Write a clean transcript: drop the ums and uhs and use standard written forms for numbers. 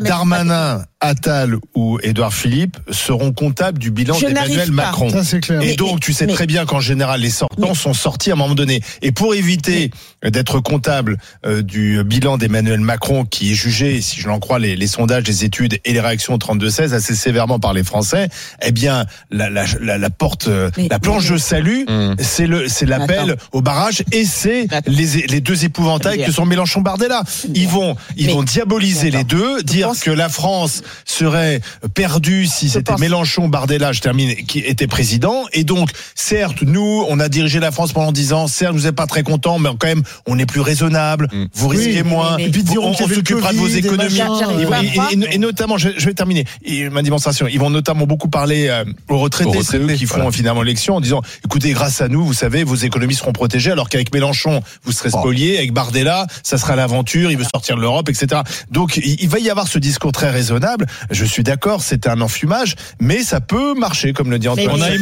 Darmanin, Attal ou Édouard Philippe seront comptables du bilan d'Emmanuel Macron. Ça, c'est clair. Et donc, tu sais très bien qu'en général, les sortants sont sortis à un moment donné. Et pour éviter d'être comptable du bilan d'Emmanuel Macron, qui est jugé, si je l'en crois, les sondages, les études et les réactions 32-16 assez sévèrement par les Français, eh bien, la porte, la planche de salut, c'est l'appel au barrage, et c'est les deux épouvantails que sont Mélenchon-Bardella. Ils vont diaboliser les deux, dire que la France serait perdue si c'était Mélenchon-Bardella, je termine, qui était président. Et donc, certes, nous, on a dirigé la France pendant 10 ans. Certes, vous n'êtes pas très contents, mais quand même, on est plus raisonnable. Vous risquez moins. Et puis, on s'occupera de vos économies. Et notamment, je vais terminer ma démonstration. Ils vont notamment beaucoup parler aux retraités, c'est eux qui font finalement l'élection, en disant, écoutez, grâce à nous, vous savez, vos économies seront protégées, alors qu'avec Mélenchon, vous serez spoliés. Avec Bardella, ça sera l'aventure. Il veut sortir de l'Europe, etc. Donc, il va y avoir ce discours très raisonnable. Je suis d'accord, c'est un enfumage, mais ça peut marcher, comme le dit Antoine.